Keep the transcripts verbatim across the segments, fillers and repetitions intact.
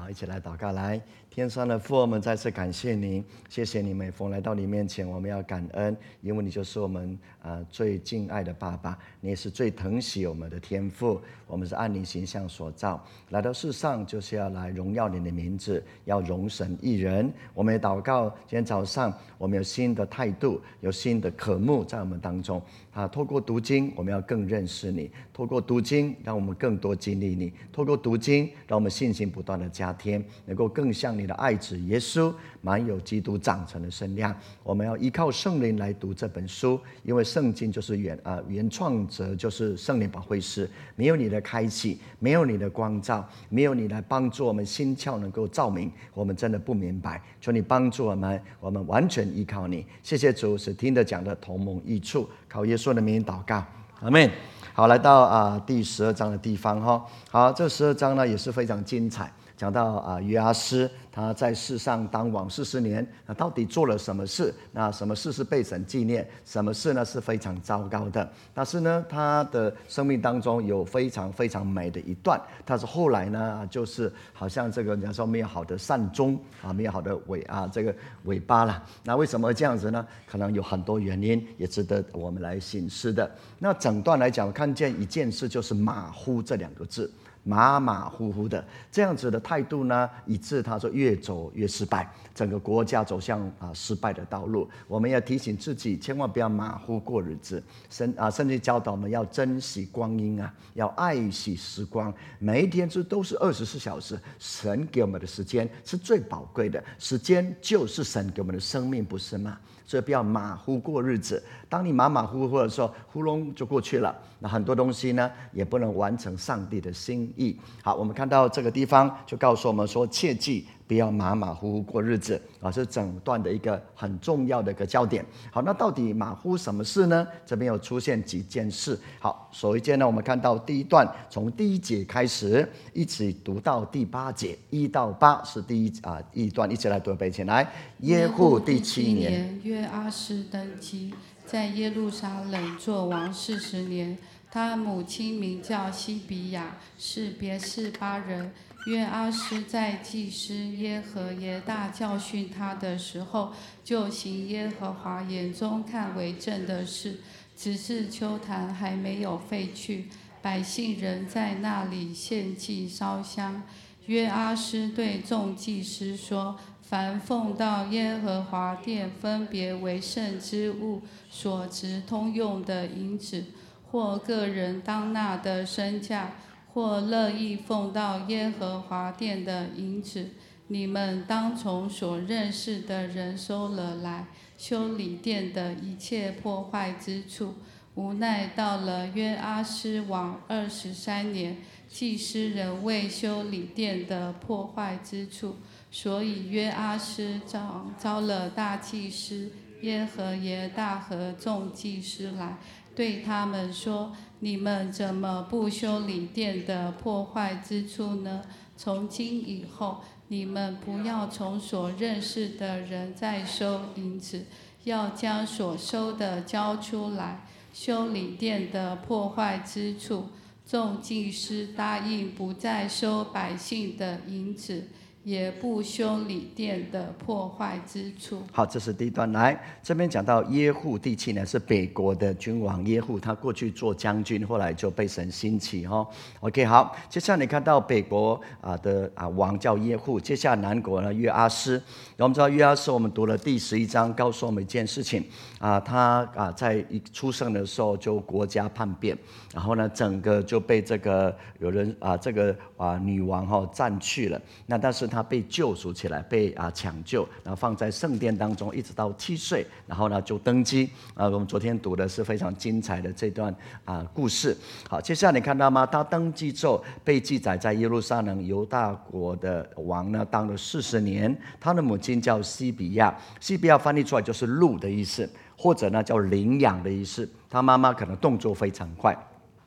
好，一起来祷告。来，天上的父，我们再次感谢你，谢谢你每逢来到你面前，我们要感恩，因为你就是我们、呃、最敬爱的爸爸，你也是最疼惜我们的天父。我们是按你形象所造，来到世上就是要来荣耀你的名字，要荣神益人。我们也祷告，今天早上我们有新的态度，有新的渴慕在我们当中啊。透过读经，我们要更认识你；透过读经，让我们更多经历你；透过读经，让我们信心不断的加添，能够更像你的爱子耶稣，满有基督长成的身量。我们要依靠圣灵来读这本书，因为圣经就是原啊原创者就是圣灵保惠师，没有你的开启，没有你的光照，没有你来帮助我们心窍能够照明，我们真的不明白。求你帮助我们，我们完全依靠你。谢谢主，使听得讲的同盟益处，靠耶稣的名祷告，阿们。好，来到啊、呃、第十二章的地方哈。好，这十二章呢也是非常精彩。讲到啊约阿施他在世上当王四十年，那到底做了什么事？那什么事是被神纪念？什么事呢是非常糟糕的？但是呢，他的生命当中有非常非常美的一段。但是后来呢，就是好像这个人家说没有好的善终啊，没有好的尾啊这个尾巴了。那为什么这样子呢？可能有很多原因，也值得我们来省思的。那整段来讲，看见一件事就是马虎这两个字。马马虎虎的这样子的态度呢，以致他说越走越失败，整个国家走向啊失败的道路。我们要提醒自己，千万不要马虎过日子。神啊，甚至教导我们要珍惜光阴啊，要爱惜时光。每一天这都是二十四小时，神给我们的时间是最宝贵的，时间就是神给我们的生命，不是吗？所以不要马虎过日子。当你马马虎虎的时候，呼隆就过去了。那很多东西呢，也不能完成上帝的心意。好，我们看到这个地方就告诉我们说，切记不要马马虎虎过日子啊，是整段的一个很重要的一个焦点。好，那到底马虎什么事呢？这边有出现几件事。好，首一件呢，我们看到第一段从第一节开始，一直读到第八节，一到八是第一啊一段，一起来读背起来。耶户第七年， 约阿施登基，在耶路撒冷作王四十年。他母亲名叫西比亚，是别是巴人。约阿施在祭司耶和耶大教训他的时候，就行耶和华眼中看为正的事，只是丘坛还没有废去，百姓仍在那里献祭烧香。约阿施对众祭司说：凡奉到耶和华殿分别为圣之物所值通用的银子，或个人当纳的身价，或乐意奉到耶和华殿的银子，你们当从所认识的人收了来，修理殿的一切破坏之处。无奈到了约阿施王二十三年，祭司仍未修理殿的破坏之处，所以约阿施召召了大祭司耶和耶大和众祭司来，对他们说：你们怎么不修理殿的破坏之处呢？从今以后，你们不要从所认识的人再收银子，要将所收的交出来，修理殿的破坏之处。众祭司答应不再收百姓的银子，也不修理殿的破坏之处。 好，这是第一段。来，这边讲到耶户第七年是北国的君王耶户，他过去做将军，后来就被神兴起哈。OK， 好，接下来你看到北国啊的啊王叫耶户，接下来南国呢约阿施。然后我们知道约阿施，我们读了第十一章，告诉我们一件事情啊，他啊在一出生的时候就国家叛变，然后呢整个就被这个有人啊这个啊女王哈、哦、占去了。那但是他被救赎起来，被啊抢救，然后放在圣殿当中，一直到七岁，然后呢就登基。啊，我们昨天读的是非常精彩的这段啊故事。好，接下来你看到吗？他登基之后被记载在耶路撒冷犹大国的王呢，当了四十年。他的母亲叫西比亚，西比亚翻译出来就是鹿的意思，或者呢叫羚羊的意思。他妈妈可能动作非常快。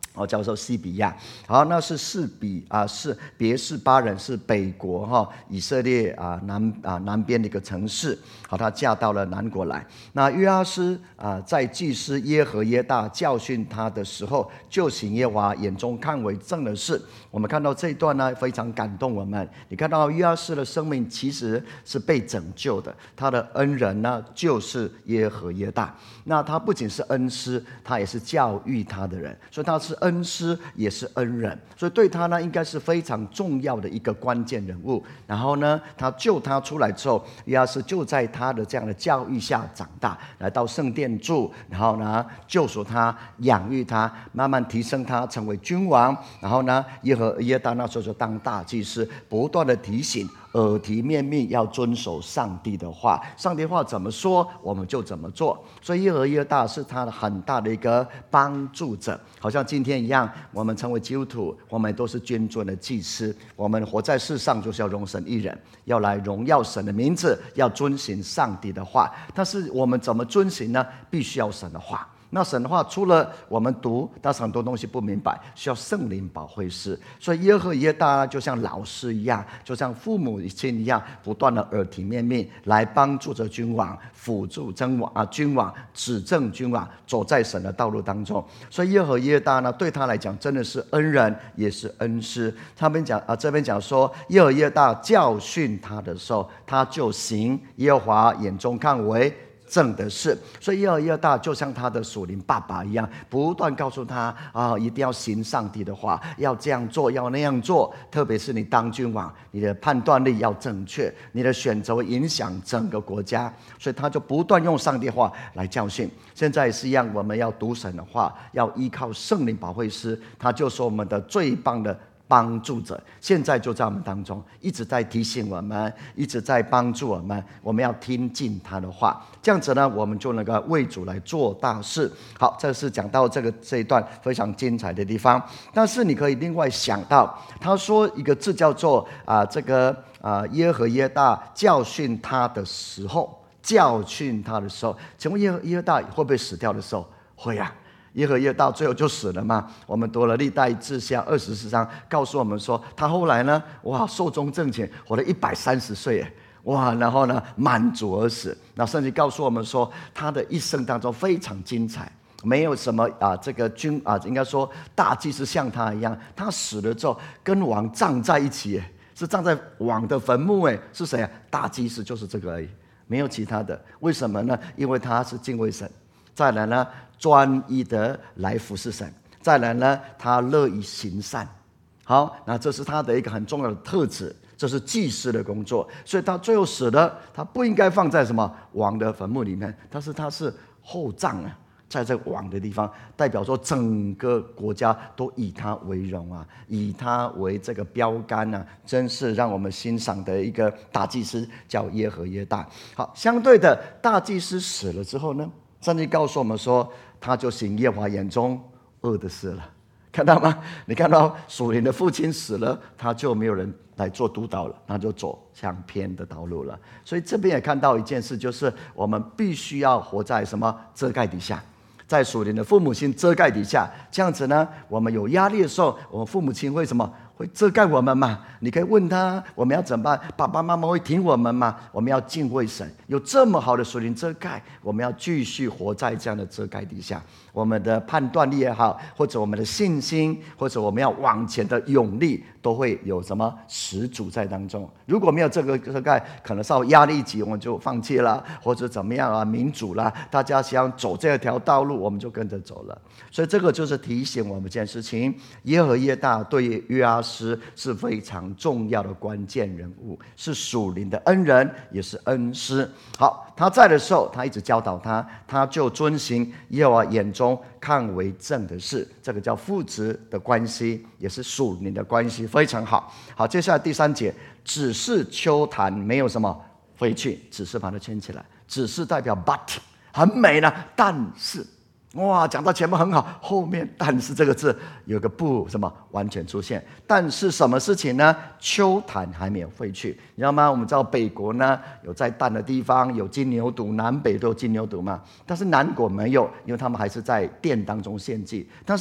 哦，叫做西比亚。好，那是示比啊，是别是巴人，是北国哈、哦，以色列啊南啊南边的一个城市。好，他嫁到了南国来。那约阿施啊，在祭司耶和耶大教训他的时候，就行耶和华眼中看为正的事。我们看到这一段呢，非常感动我们。你看到约阿施的生命其实是被拯救的，他的恩人呢就是耶和耶大。那他不仅是恩师，他也是教育他的人，所以他是恩师也是恩人，所以对他呢应该是非常重要的一个关键人物。然后呢，他救他出来之后，约阿施就在他的这样的教育下长大，来到圣殿住，然后呢救赎他，养育他，慢慢提升他成为君王。然后呢，耶和耶大那时候就当大祭司，不断的提醒，耳提面命要遵守上帝的话，上帝话怎么说我们就怎么做。所以耶和耶大是他的很大的一个帮助者，好像今天一样，我们成为基督徒，我们都是君尊的祭司，我们活在世上就是要荣神一人，要来荣耀神的名字，要遵行上帝的话。但是我们怎么遵行呢？必须要神的话。那神的话除了我们读，但是很多东西不明白，需要圣灵保惠师。所以耶和耶大就像老师一样，就像父母亲一样，不断的耳提面命，来帮助着君王，辅助君王啊，君王指正君王走在神的道路当中。所以耶和耶大呢，对他来讲真的是恩人，也是恩师。他们讲啊，这边讲说耶和耶大教训他的时候，他就行耶和华眼中看为正的事。所以耶和耶大就像他的属灵爸爸一样，不断告诉他啊，一定要行上帝的话，要这样做，要那样做。特别是你当君王，你的判断力要正确，你的选择会影响整个国家。所以他就不断用上帝话来教训。现在也是一样，我们要读神的话，要依靠圣灵保惠师，他就是我们的最棒的帮助者，现在就在我们当中，一直在提醒我们，一直在帮助我们，我们要听进他的话，这样子呢，我们就能够为主来做大事。好，这是讲到这个这一段非常精彩的地方。但是你可以另外想到，他说一个字叫做啊、呃，这个啊、呃、耶和耶大教训他的时候，教训他的时候，请问耶和耶大会不会死掉的时候？会啊。耶和耶大最后就死了嘛。我们读了历代志下二十四章，告诉我们说，他后来呢，哇，寿终正寝，活了一百三十岁，哇，然后呢，满足而死。那甚至告诉我们说，他的一生当中非常精彩，没有什么啊，这个君啊，应该说大祭司像他一样，他死了之后跟王葬在一起，是葬在王的坟墓，哎，是谁啊？大祭司就是这个而已，没有其他的。为什么呢？因为他是敬畏神，再来呢，专一的来服侍神，再来呢，他乐意行善。好，那这是他的一个很重要的特质，这是祭司的工作。所以他最后死了，他不应该放在什么王的坟墓里面，但是他是后葬啊，在这个王的地方，代表说整个国家都以他为荣啊，以他为这个标杆啊，真是让我们欣赏的一个大祭司，叫耶和耶大。好，相对的，大祭司死了之后呢，上帝告诉我们说，他就行耶和华眼中恶的事了。看到吗？你看到属灵的父亲死了，他就没有人来做督导了，那就走向偏的道路了。所以这边也看到一件事，就是我们必须要活在什么遮盖底下，在属灵的父母亲遮盖底下，这样子呢，我们有压力的时候，我们父母亲会什么？会遮盖我们吗？你可以问他，我们要怎么办？爸爸妈妈会听我们吗？我们要敬畏神，有这么好的属灵遮盖，我们要继续活在这样的遮盖底下。我们的判断力也好，或者我们的信心，或者我们要往前的勇力，都会有什么十足在当中。如果没有这个遮盖，可能稍微压力级我们就放弃了，或者怎么样啊，民主啦，大家想走这条道路，我们就跟着走了。所以这个就是提醒我们这件事情，耶和耶大对约阿施是非常重要的关键人物，是属灵的恩人，也是恩师。好，他在的时候，他一直教导他，他就遵行耶和华眼中看为正的事，这个叫父子的关系，也是属灵的关系，非常好。好，接下来第三节，只是秋坛没有什么废去，只是把它圈起来，只是代表 but 很美呢，但是。哇，讲到前面很好，后面但是这个字有个不什么完全出现。但是什么事情呢？秋坛还没有废去，你知道吗？我们知道北国呢有在淡的地方有金牛犊，南北都有金牛犊嘛，但是南国没有，因为他们还是在殿当中献祭。但是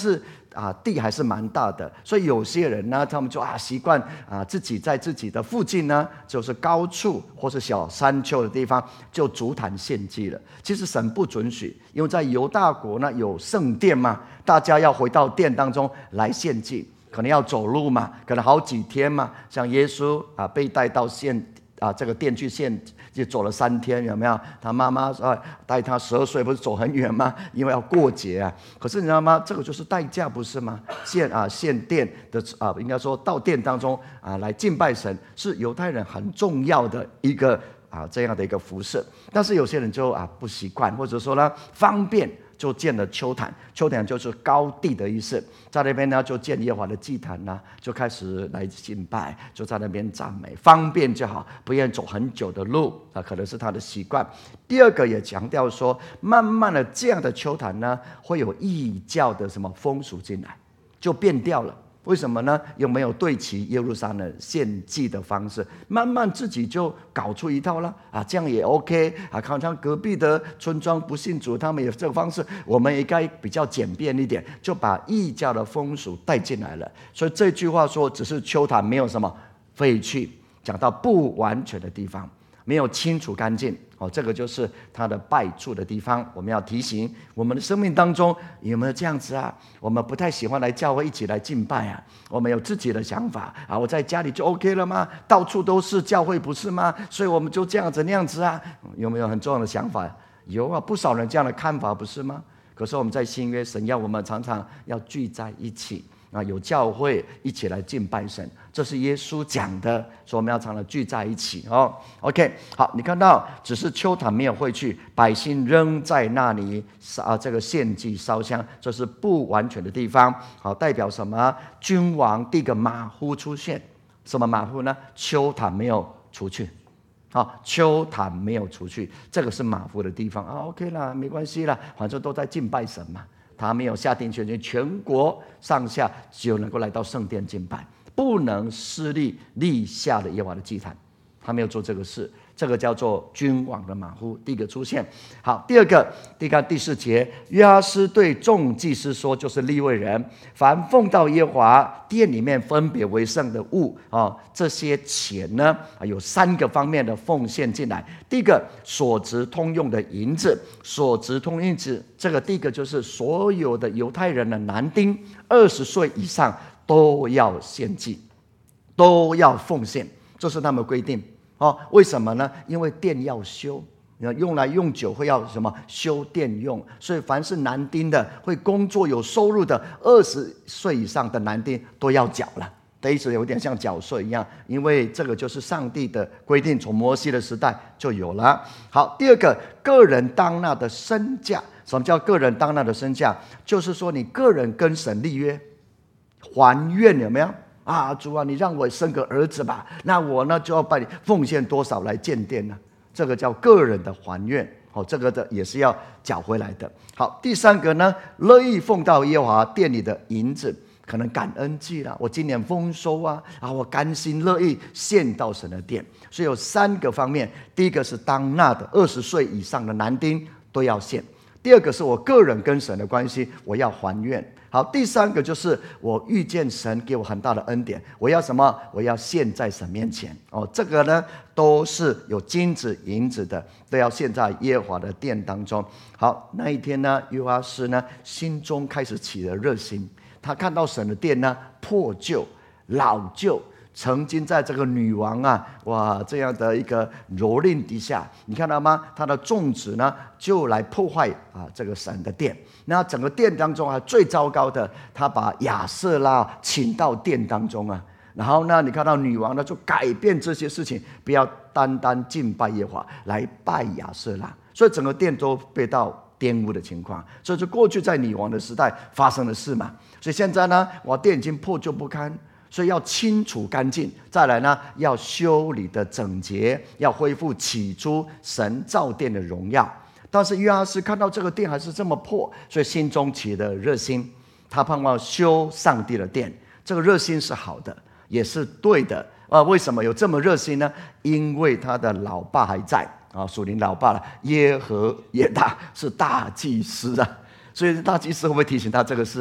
啊，地还是蛮大的，所以有些人呢，他们就啊习惯啊自己在自己的附近呢，就是高处或是小山丘的地方，就筑坛献祭了。其实神不准许，因为在犹大国呢有圣殿嘛，大家要回到殿当中来献祭，可能要走路嘛，可能好几天嘛。像耶稣啊被带到献啊这个殿去献。就走了三天，有没有？他妈妈啊带他十二岁，不是走很远吗？因为要过节啊。可是你知道吗？这个就是代价，不是吗？献啊献殿的啊，应该说到殿当中啊来敬拜神，是犹太人很重要的一个啊这样的一个服事。但是有些人就啊不习惯，或者说呢方便。就建了丘坛，丘坛就是高地的意思，在那边呢就建耶和华的祭坛呢，就开始来敬拜，就在那边赞美，方便就好，不愿走很久的路啊，可能是他的习惯。第二个也强调说，慢慢的这样的丘坛呢，会有异教的什么风俗进来，就变掉了。为什么呢？有没有对齐耶路撒冷献祭的方式？慢慢自己就搞出一套了啊，这样也 OK 啊。好像隔壁的村庄不信主，他们有这个方式，我们也该比较简便一点，就把异教的风俗带进来了。所以这句话说，只是丘坛没有什么废去，讲到不完全的地方，没有清除干净。哦，这个就是它的败处的地方。我们要提醒我们的生命当中有没有这样子啊？我们不太喜欢来教会一起来敬拜啊，我们有自己的想法啊。我在家里就 OK 了吗？到处都是教会不是吗？所以我们就这样子那样子啊？有没有很重要的想法？有啊，不少人这样的看法不是吗？可是我们在新约，神要我们常常要聚在一起。啊，有教会一起来敬拜神，这是耶稣讲的，所以我们要常常聚在一起哦。OK， 好，你看到只是丘坛没有废去，百姓仍在那里啊，这个献祭烧香，这是不完全的地方。好，代表什么？君王第一个马虎出现，什么马虎呢？丘坛没有除去。好，丘坛没有除去，这个是马虎的地方啊。OK 啦，没关系啦，反正都在敬拜神嘛。他没有下定决心，全国上下只有能够来到圣殿敬拜，不能私立立下的耶和华的祭坛，他没有做这个事，这个叫做君王的马虎。第一个出现。好，第二个，第看第四节，约阿施对众祭司说，就是利未人，凡奉到耶和华殿里面分别为圣的物啊，这些钱呢，有三个方面的奉献进来。第一个，所值通用的银子，所值通用银子，这个第一个就是所有的犹太人的男丁，二十岁以上都要献祭，都要奉献，这是他们规定。哦，为什么呢？因为殿要修，用来用久会要什么修殿用，所以凡是男丁的会工作有收入的，二十岁以上的男丁都要缴了。的意思有点像缴税一样，因为这个就是上帝的规定，从摩西的时代就有了。好，第二个，个人当纳的身价。什么叫个人当纳的身价？就是说你个人跟神立约还愿，有没有啊？主啊，你让我生个儿子吧，那我呢就要把你奉献多少来建殿呢？这个叫个人的还愿。哦，这个的也是要缴回来的。好，第三个呢，乐意奉到耶和华殿里的银子，可能感恩祭啦，我今年丰收啊，啊，我甘心乐意献到神的殿。所以有三个方面，第一个是当纳的，二十岁以上的男丁都要献；第二个是我个人跟神的关系，我要还愿。好，第三个就是我遇见神给我很大的恩典，我要什么？我要献在神面前。哦，这个呢都是有金子银子的，都要献在耶和华的殿当中。好，那一天呢，约阿施呢心中开始起了热心，他看到神的殿呢破旧老旧，曾经在这个女王啊哇这样的一个蹂躏底下，你看到吗？他的众子呢就来破坏啊这个神的殿。那整个殿当中啊，最糟糕的，他把亚瑟拉请到殿当中啊，然后呢，你看到女王呢就改变这些事情，不要单单敬拜耶和华，来拜亚瑟拉，所以整个殿都被到玷污的情况。所以就过去在女王的时代发生的事嘛。所以现在呢，我殿已经破旧不堪，所以要清除干净，再来呢，要修理的整洁，要恢复起初神造殿的荣耀。但是约阿施看到这个殿还是这么破，所以心中起了热心，他盼望修上帝的殿。这个热心是好的，也是对的啊。为什么有这么热心呢？因为他的老爸还在啊，属灵老爸了，耶和耶大是大祭司啊。所以大祭司会不会提醒他这个事啊？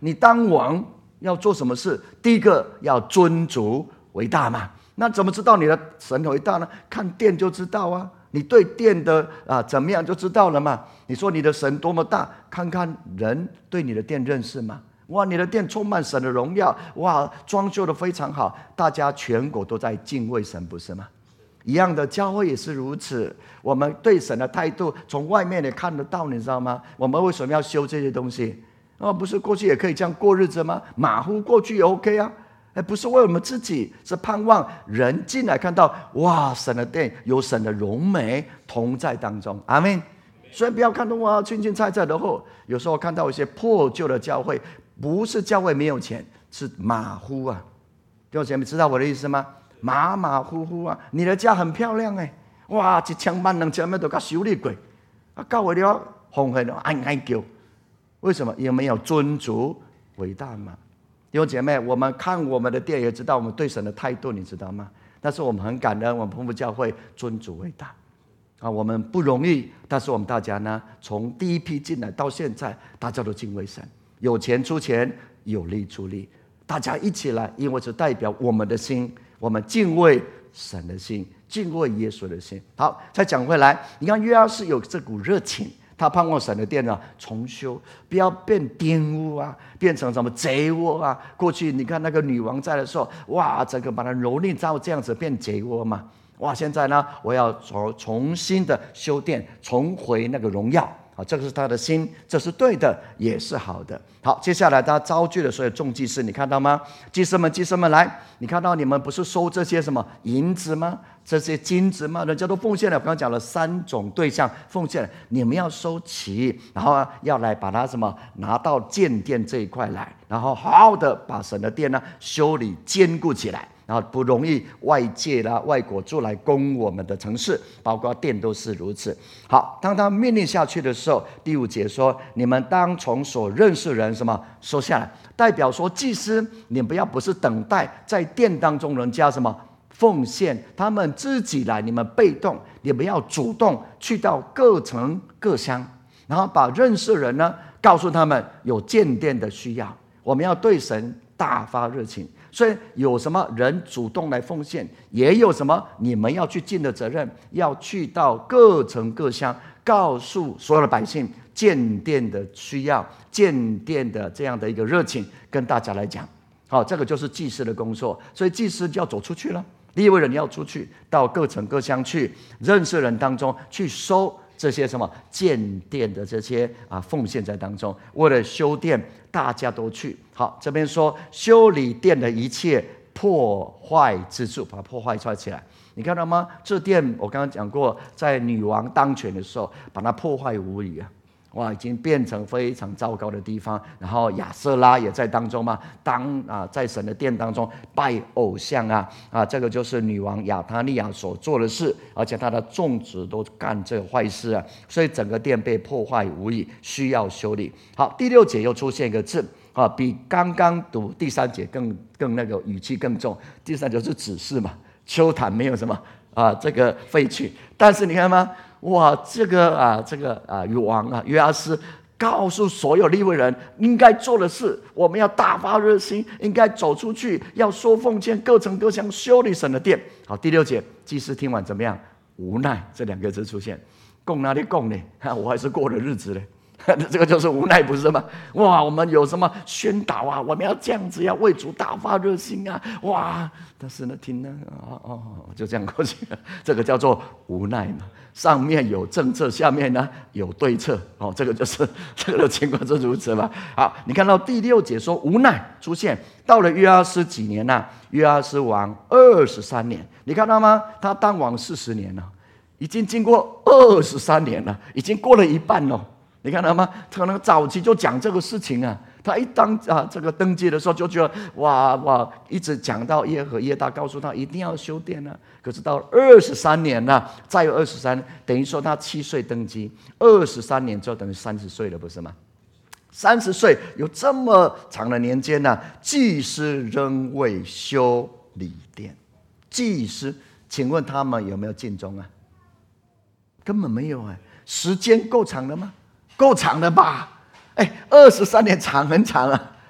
你当王要做什么事？第一个要尊主为大嘛。那怎么知道你的神伟大呢？看殿就知道啊。你对殿的啊怎么样就知道了嘛。你说你的神多么大，看看人对你的殿认识吗？哇，你的殿充满神的荣耀，哇，装修的非常好，大家全国都在敬畏神，不是吗？一样的，教会也是如此。我们对神的态度，从外面也看得到，你知道吗？我们为什么要修这些东西？哦，不是过去也可以这样过日子吗？马虎过去也 OK 啊。哎，不是为我们自己，是盼望人进来看到，哇，神的殿有神的荣美同在当中，阿们。所以不要看到哇青青菜菜的后，有时候看到一些破旧的教会，不是教会没有钱，是马虎啊。弟兄姐妹，知道我的意思吗？马马虎虎啊。你的家很漂亮哎，哇，一千万两千万都给修理过，啊，教会了奉献了哀哀叫，为什么？因为没有尊主为大嘛。弟兄姐妹，我们看我们的殿也知道我们对神的态度，你知道吗？但是我们很感恩，我们澎湖教会尊主为大啊，我们不容易，但是我们大家呢，从第一批进来到现在，大家都敬畏神，有钱出钱，有力出力，大家一起来，因为是代表我们的心，我们敬畏神的心，敬畏耶稣的心。好，再讲回来，你看约阿施有这股热情。他盼望神的殿啊重修，不要变玷污啊，变成什么贼窝啊。过去你看那个女王在的时候，哇，整个把它蹂躏到这样子变贼窝嘛。哇，现在呢，我要重重新的修殿，重回那个荣耀啊，这个是他的心，这是对的，也是好的。好，接下来他招聚了所有众祭司，你看到吗？祭司们，祭司们来，你看到你们不是收这些什么银子吗？这些金子吗？人家都奉献了，我刚刚讲了三种对象奉献了，你们要收齐，然后要来把它什么拿到建殿这一块来，然后好好的把神的殿呢修理坚固起来。然后不容易外界啦、外国住来攻我们的城市，包括殿都是如此。好，当他命令下去的时候，第五节说：“你们当从所认识人什么收下来。”代表说，祭司你不要不是等待在殿当中人家什么奉献，他们自己来，你们被动，你们要主动去到各城各乡，然后把认识人呢告诉他们有建殿的需要，我们要对神大发热情。所以有什么人主动来奉献，也有什么你们要去尽的责任，要去到各城各乡，告诉所有的百姓建殿的需要，建殿的这样的一个热情，跟大家来讲。好，这个就是祭司的工作。所以祭司就要走出去了，利未人要出去到各城各乡去，认识人当中去收这些什么建殿的这些啊奉献在当中，为了修殿，大家都去。好，这边说修理殿的一切破坏之处，把它破坏出来起来。你看到吗？这殿我刚刚讲过，在女王当权的时候，把它破坏无遗啊。哇，已经变成非常糟糕的地方。然后亚瑟拉也在当中嘛，当啊在神的殿当中拜偶像啊啊，这个就是女王亚他利亚所做的事，而且她的众子都干这坏事啊，所以整个殿被破坏无遗，需要修理。好，第六节又出现一个字啊，比刚刚读第三节更更那个语气更重。第三节是指示嘛，秋坛没有什么啊这个废去，但是你看吗？哇，这个啊，这个啊，王啊，约阿施告诉所有利未人应该做的事，我们要大发热心，应该走出去，要收奉献，各城各乡修理神的殿。好，第六节，祭司听完怎么样？无奈这两个字出现，供哪里供呢？我还是过了日子嘞。这个就是无奈，不是吗？哇，我们有什么宣导啊？我们要这样子，要为主大发热心啊！哇，但是呢，听呢，哦哦，就这样过去了。这个叫做无奈嘛。上面有政策，下面呢有对策。哦，这个就是这个的情况是如此嘛。好，你看到第六节说无奈出现，到了约阿施几年呢、啊？约阿施王二十三年，你看到吗？他当王四十年了，已经经过二十三年了，已经过了一半了。你看到吗？可能早期就讲这个事情啊，他一当啊这个登基的时候就觉得哇哇，一直讲到耶和耶大告诉他一定要修殿啊。可是到二十三年了，再有二十三，等于说他七岁登基，二十三年之后等于三十岁了，不是吗？三十岁有这么长的年间呢、啊，祭司仍未修理殿。祭司，请问他们有没有尽忠啊？根本没有哎、欸，时间够长了吗？够长了吧？哎，二十三年长很长啊，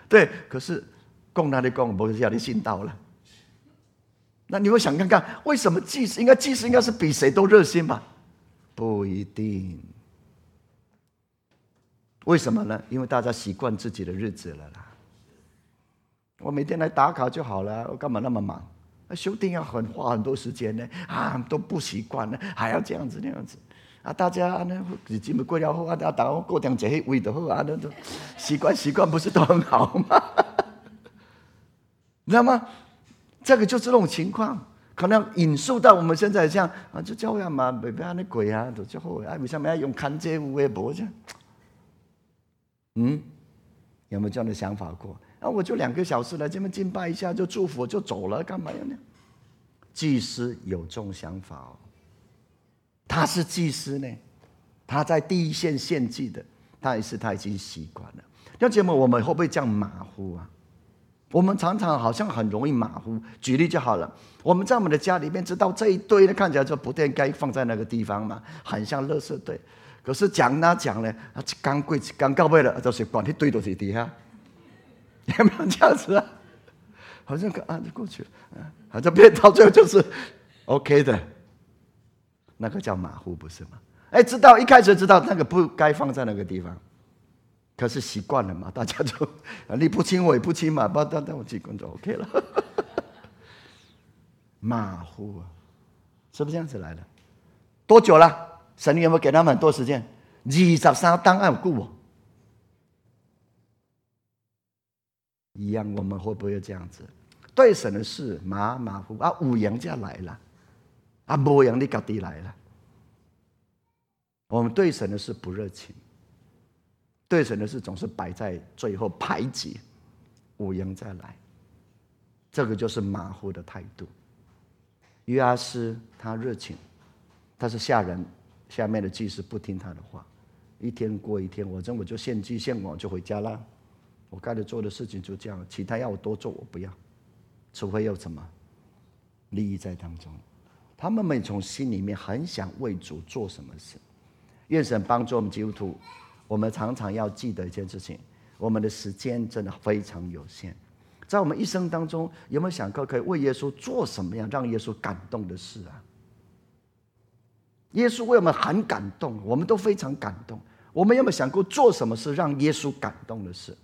对，可是供他的供，不是要你信道了。那你会想看看，为什么祭司应该祭司应该是比谁都热心吧？不一定。为什么呢？因为大家习惯自己的日子了啦。我每天来打卡就好了，我干嘛那么忙？修订要很花很多时间呢，啊，都不习惯了，还要这样子那样子啊！大家呢，日子过了后啊，大家过两节位的后啊，那都习惯习惯不是都很好吗？你知道吗？这个就是这种情况，可能引述到我们现在这样啊，就教会嘛，未必安尼过啊，就最好啊，为什么要用看这有的无这样？嗯，有没有这样的想法过？啊，我就两个小时来这边敬拜一下，就祝福就走了，干嘛呀呢？祭司有这种想法哦，他是祭司呢，他在第一线献祭的，但是他已经习惯了。那节目我们会不会这样马虎啊？我们常常好像很容易马虎。举例就好了，我们在我们的家里面知道这一堆呢，看起来就不应该放在那个地方嘛，很像垃圾堆。可是讲哪讲呢？啊，刚过刚到位了，就是管一堆都是底下。有没有这样子啊？好像啊就过去了，好像变到最后就是 OK 的，那个叫马虎，不是吗？哎，知道一开始知道那个不该放在那个地方，可是习惯了嘛，大家就你不亲我也不亲嘛，不但但我几公就 OK 了。马虎啊，是不是这样子来的？多久了？神有没有给他们很多时间？二十三档案有顾我。一样，我们会不会这样子？对神的事马马虎啊，有人就来了，啊，没人你自己来了。我们对神的事不热情，对神的事总是摆在最后排挤，有人再来，这个就是马虎的态度。约阿施他热情，但是下人下面的祭司不听他的话，一天过一天，我这我就献祭献完就回家啦。我该做的事情就这样，其他要我多做我不要，除非有什么利益在当中。他们没从心里面很想为主做什么事。愿神帮助我们基督徒，我们常常要记得一件事情，我们的时间真的非常有限。在我们一生当中，有没有想过可以为耶稣做什么样让耶稣感动的事啊？耶稣为我们很感动，我们都非常感动。我们有没有想过做什么事让耶稣感动的事？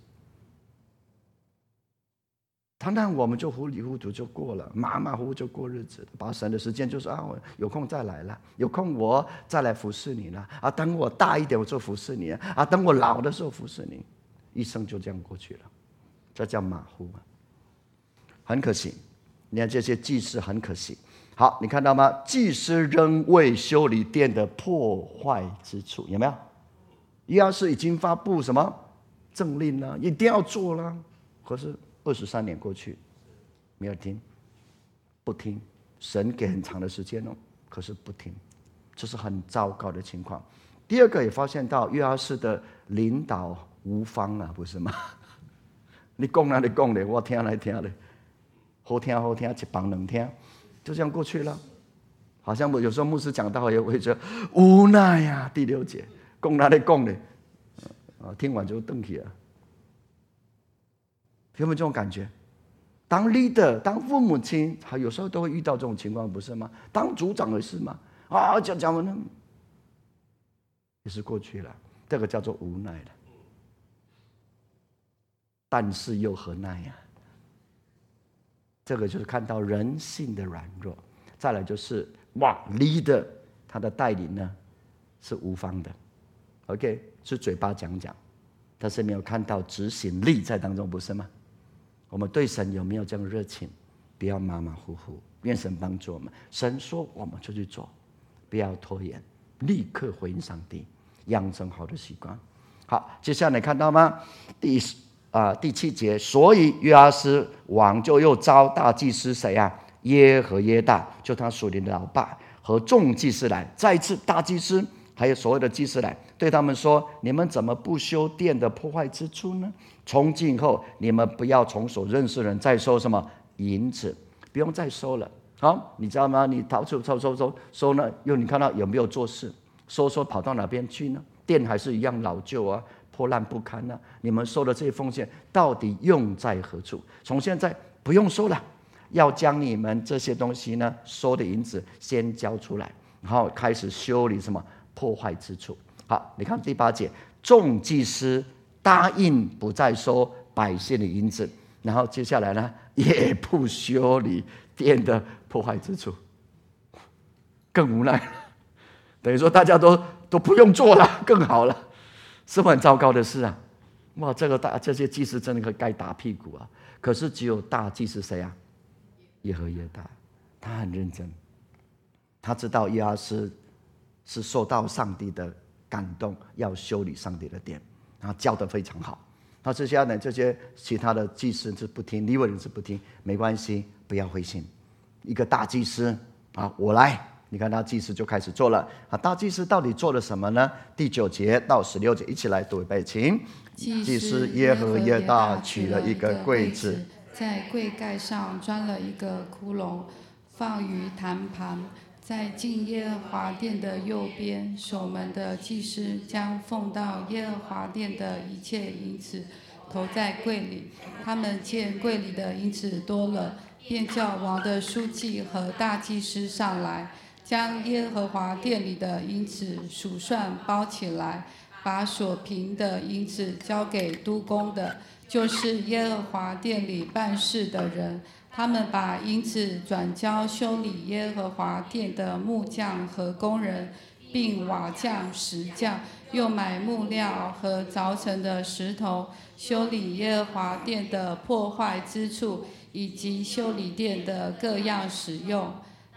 常常我们就糊里糊涂就过了，马马虎虎就过日子，把神的时间就是啊，我有空再来了，有空我再来服侍你了啊，等我大一点我就服侍你啊，等我老的时候服侍你，一生就这样过去了，这叫马虎啊，很可惜。你看这些祭司很可惜。好，你看到吗？祭司仍未修理殿的破坏之处，有没有？约阿施已经发布什么政令了，一定要做了，可是二十三年过去，没有听，不听，神给很长的时间哦，可是不听，这是很糟糕的情况。第二个也发现到约阿施的领导无方啊，不是吗？你讲哪里讲的，我听来听的，好听好听，一帮能听，就这样过去了。好像我有时候牧师讲到也会觉得无奈呀、啊。第六节，讲哪里讲的，啊，听完就瞪起了。有没有这种感觉？当 leader 当父母亲，他有时候都会遇到这种情况，不是吗？当组长也是吗？啊，讲讲完了，也是过去了，这个叫做无奈了。但是又何奈呀、啊？这个就是看到人性的软弱。再来就是哇 ，leader 他的带领呢是无方的 ，OK 是嘴巴讲讲，但是没有看到执行力在当中，不是吗？我们对神有没有这样热情？不要马马虎虎，愿神帮助我们。神说我们就去做，不要拖延，立刻回应上帝，养成好的习惯。好，接下来看到吗？第啊、呃、第七节，所以约阿施王就又召大祭司谁啊？耶和耶大，就他属灵的老爸和众祭司来，再一次大祭司还有所有的祭司来，对他们说：你们怎么不修殿的破坏之处呢？从今以后，你们不要从所认识人再收什么银子，不用再收了。好，你知道吗？你到处收收收收呢，又你看到有没有做事？收收跑到哪边去呢？殿还是一样老旧啊， 破烂不堪啊！你们收的这些奉献到底用在何处？从现在不用收了，要将你们这些东西呢收的银子先交出来，然后开始修理什么破坏之处。好，你看第八节，众祭司答应不再收百姓的银子，然后接下来呢也不修理殿的破坏之处，更无奈了。等于说大家都都不用做了，更好了，是不是很糟糕的事啊？哇，这个大这些祭司真的该打屁股啊！可是只有大祭司谁啊？耶和耶大，他很认真，他知道耶阿斯是受到上帝的感动，要修理上帝的殿，他教得非常好。他这些呢，这些其他的祭司是不听，利未人是不听，没关系，不要灰心。一个大祭司啊，我来。你看他祭司就开始做了啊！大祭司到底做了什么呢？第九节到十六节一起来读一遍，请。祭司耶和耶大取了一个柜子， 在柜盖上钻了一个窟窿，放于坛旁，在进耶和华殿的右边。守门的祭司将奉到耶和华殿的一切银子投在柜里。他们见柜里的银子多了，便叫王的书记和大祭司上来，将耶和华殿里的银子数算包起来，把所凭的银子交给督工的，就是耶和华殿里办事的人。他们把银子转交修理耶和华殿的木匠和工人，并瓦匠、石匠，又买木料和凿成的石头，修理耶和华殿的破坏之处，以及修理殿的各样使用。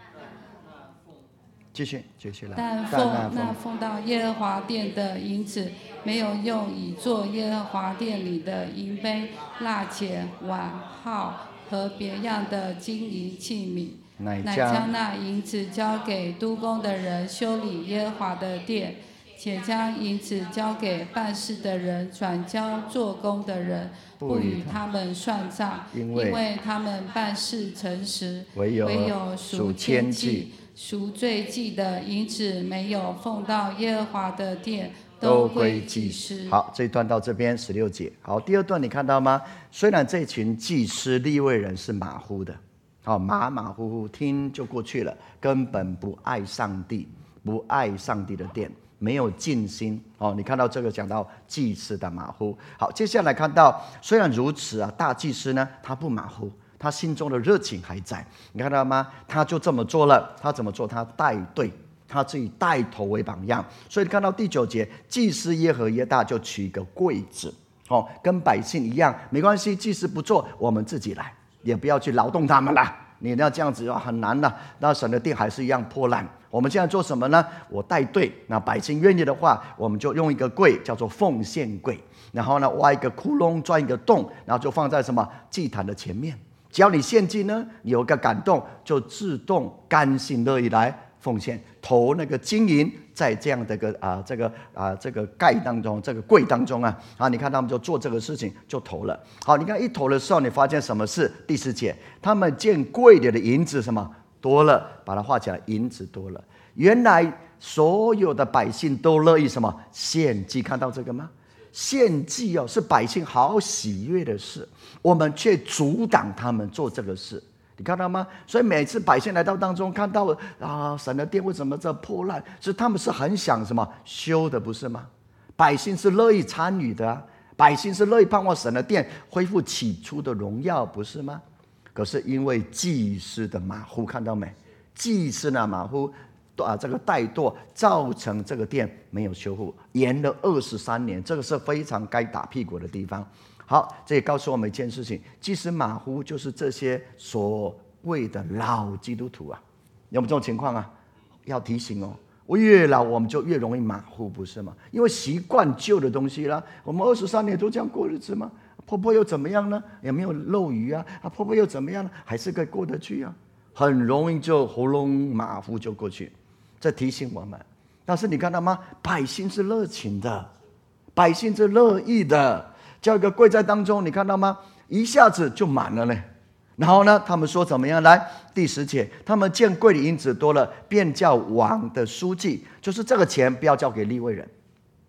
继续，继续来。 但奉那奉到耶和华殿的银子，没有用以做耶和华殿里的银杯、蜡剪、碗、号和别样的金银器皿，乃将那银子交给督工的人修理耶和华的殿，且将银子交给办事的人，转交做工的人，不与他们算账，因为他们办事诚实。唯有赎愆祭、赎罪祭的银子没有奉到耶和华的殿，都归祭司。 好，这一段到这边十六节。好，第二段你看到吗？虽然这群祭司利未人是马虎的，好，马马虎虎听就过去了，根本不爱上帝，不爱上帝的殿，没有尽心。哦，你看到这个讲到祭司的马虎。好，接下来看到虽然如此啊，大祭司呢他不马虎，他心中的热情还在。你看到吗？他就这么做了。他怎么做？他带队，他自己带头为榜样。所以看到第九节，祭司耶和耶大就取一个柜子，哦，跟百姓一样，没关系，祭司不做，我们自己来，也不要去劳动他们了。你要这样子很难了，那神的殿还是一样破烂。我们现在做什么呢？我带队，那百姓愿意的话，我们就用一个柜，叫做奉献柜，然后呢挖一个窟窿，钻一个洞，然后就放在什么祭坛的前面。只要你献祭呢，你有一个感动，就自动甘心乐意来奉献，投那个金银在这样的一个啊这个啊这个盖当中，这个柜当中啊啊，你看他们就做这个事情就投了。好，你看一投的时候，你发现什么事？第十节，他们见柜里的银子什么多了，把它画起来，银子多了。原来所有的百姓都乐意什么献祭，看到这个吗？献祭哦，是百姓好喜悦的事，我们却阻挡他们做这个事。你看到吗？所以每次百姓来到当中，看到啊，神的殿为什么这破烂？是他们是很想什么修的，不是吗？百姓是乐意参与的啊，百姓是乐意盼望神的殿恢复起初的荣耀，不是吗？可是因为祭司的马虎，看到没？祭司的马虎啊，这个怠惰造成这个殿没有修复，延了二十三年，这个是非常该打屁股的地方。好，这也告诉我们一件事情，即使马虎，就是这些所谓的老基督徒啊，有没有这种情况啊？要提醒哦，我越老我们就越容易马虎，不是吗？因为习惯旧的东西啦。我们二十三年都这样过日子吗？婆婆又怎么样呢？也没有漏雨啊，啊，婆婆又怎么样呢？还是可以过得去啊，很容易就喉咙马虎就过去。这提醒我们，但是你看到吗？百姓是热情的，百姓是乐意的。叫一个柜在当中，你看到吗？一下子就满了呢。然后呢，他们说怎么样？来，第十节，他们见柜里银子多了，便叫王的书记，就是这个钱不要交给利未人，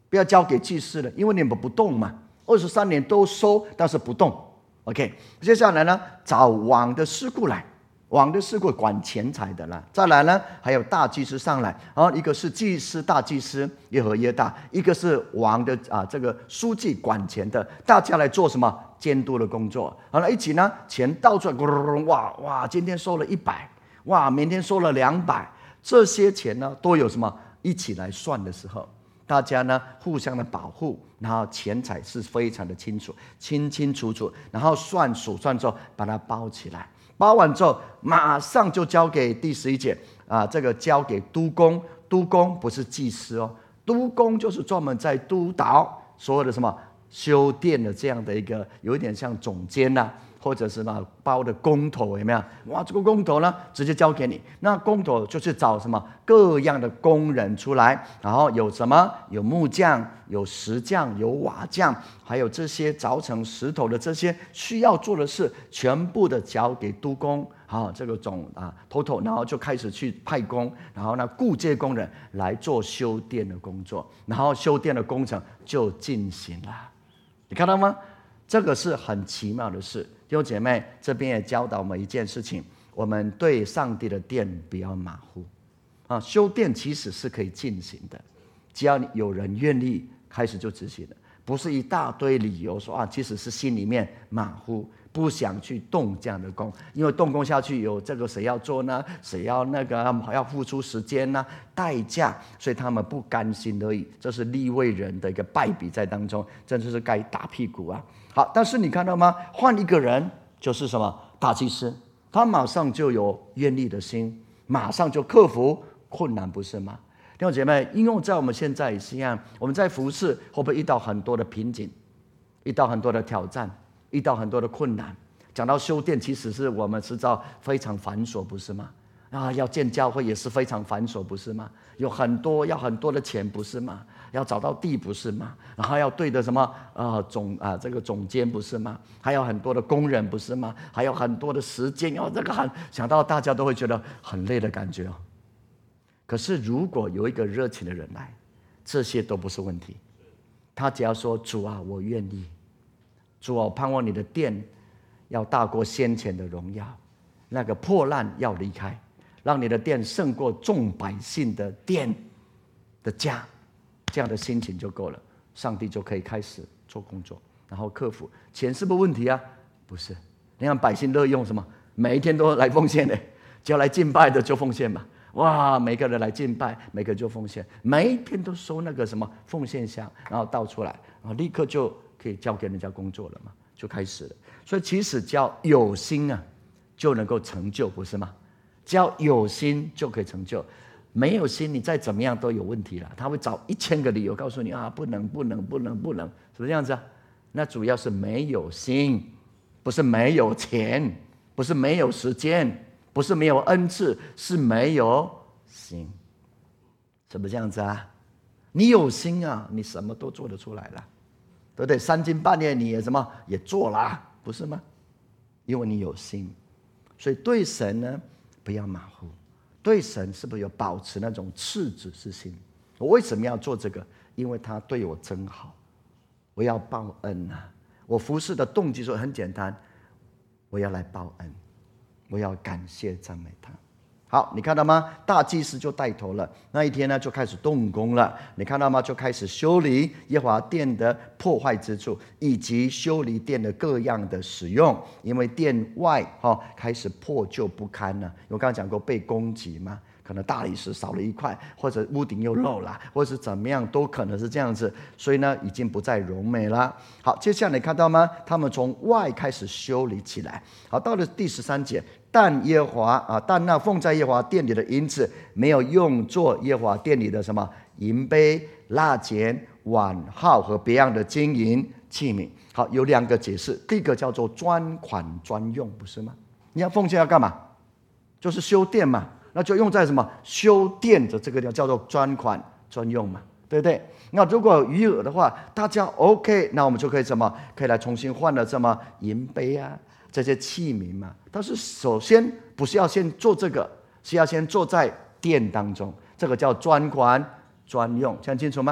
不要交给祭司了，因为你们不动嘛。二十三年都收，但是不动。OK， 接下来呢，找王的事故来。王的事故管钱财的啦。再来呢，还有大祭司上来，然后一个是祭司大祭司耶和耶大，一个是王的啊这个书记管钱的，大家来做什么监督的工作。然后一起呢，钱倒出来，哇哇，今天收了一百，哇，明天收了两百，这些钱呢都有什么一起来算的时候，大家呢互相的保护，然后钱财是非常的清楚，清清楚楚，然后算数算之后把它包起来。包完之后，马上就交给第十一节啊，这个交给督工。督工不是祭司哦，督工就是专门在督导所有的什么修殿的这样的一个，有一点像总监呐、啊，或者是什么包的工头有没有？哇，这个工头呢，直接交给你。那工头就是找什么各样的工人出来，然后有什么有木匠、有石匠、有瓦匠，还有这些凿成石头的这些需要做的事，全部的交给督工。好，这个总啊头头，然后就开始去派工，然后呢雇这些工人来做修殿的工作，然后修殿的工程就进行了。你看到吗？这个是很奇妙的事。弟兄姐妹，这边也教导我们一件事情：我们对上帝的殿不要马虎啊。修殿其实是可以进行的，只要有人愿意，开始就执行了，不是一大堆理由说啊，其实是心里面马虎。不想去动这样的工，因为动工下去有这个谁要做呢？谁要那个要付出时间呢、代价，所以他们不甘心而已。这是利未人的一个败笔在当中，真的是该打屁股啊！好，但是你看到吗？换一个人就是什么大祭司，他马上就有愿力的心，马上就克服困难，不是吗？弟兄姐妹，因为在我们现在也是一样，我们在服事会不会遇到很多的瓶颈，遇到很多的挑战？遇到很多的困难，讲到修殿，其实是我们知道非常繁琐，不是吗？啊，要建教会也是非常繁琐，不是吗？有很多要很多的钱，不是吗？要找到地，不是吗？然后要对的什么呃总啊这个总监，不是吗？还有很多的工人，不是吗？还有很多的时间，哦，这个很想到大家都会觉得很累的感觉哦。可是如果有一个热情的人来，这些都不是问题。他只要说主啊，我愿意。主啊，我盼望你的殿要大过先前的荣耀，那个破烂要离开，让你的殿胜过众百姓的殿的家，这样的心情就够了，上帝就可以开始做工作，然后克服。钱是不是问题啊？不是。你看百姓乐意用什么？每一天都来奉献的，只要来敬拜的就奉献嘛。哇，每个人来敬拜，每个人就奉献，每一天都收那个什么奉献箱，然后倒出来，然后立刻就可以交给人家工作了嘛，就开始了。所以其实只要有心啊，就能够成就，不是吗？只要有心就可以成就，没有心你再怎么样都有问题了。他会找一千个理由告诉你啊，不能不能不能不能，是不是这样子啊？那主要是没有心，不是没有钱，不是没有时间，不是没有恩赐，是没有心，是不是这样子啊？你有心啊，你什么都做得出来了。对不对？三更半夜你也什么也做了，不是吗？因为你有心，所以对神呢不要马虎，对神是不是有保持那种赤子之心？我为什么要做这个？因为他对我真好，我要报恩啊！我服侍的动机说很简单，我要来报恩，我要感谢赞美他。好，你看到吗？大祭司就带头了，那一天呢就开始动工了。你看到吗？就开始修理耶和华殿的破坏之处，以及修理殿的各样的使用。因为殿外哈、哦、开始破旧不堪了。我刚刚讲过被攻击嘛，可能大理石少了一块，或者屋顶又漏了，或者是怎么样，都可能是这样子。所以呢，已经不再柔美了。好，接下来你看到吗？他们从外开始修理起来。好，到了第十三节。但耶和华啊，但那奉在耶和华殿里的银子，没有用作耶和华殿里的什么银杯、蜡剪、碗号和别样的金银器皿。好，有两个解释。第一个叫做专款专用，不是吗？你要奉献要干嘛？就是修殿嘛，那就用在什么修殿的这个叫做专款专用嘛，对不对？那如果有余额的话，大家 OK， 那我们就可以什么？可以来重新换了什么银杯啊？这些器皿嘛，但是首先不是要先做这个，是要先做在殿当中，这个叫专款专用，讲清楚吗？